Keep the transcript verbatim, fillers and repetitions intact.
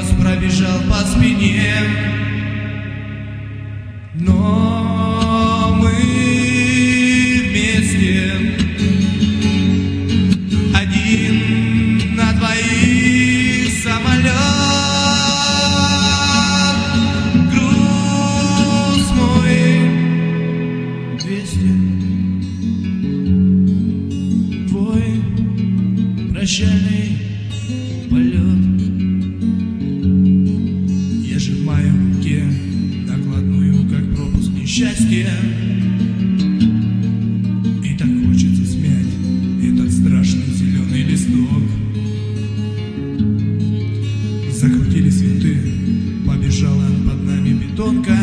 мороз пробежал по спине. Но мы вместе, один на двоих самолет. Груз мой двести, твой прощальный полет. Я сжимаю в руке накладную, как пропуск несчастья. И так хочется смять этот страшный зеленый листок. Закрутились винты, побежала под нами бетонка.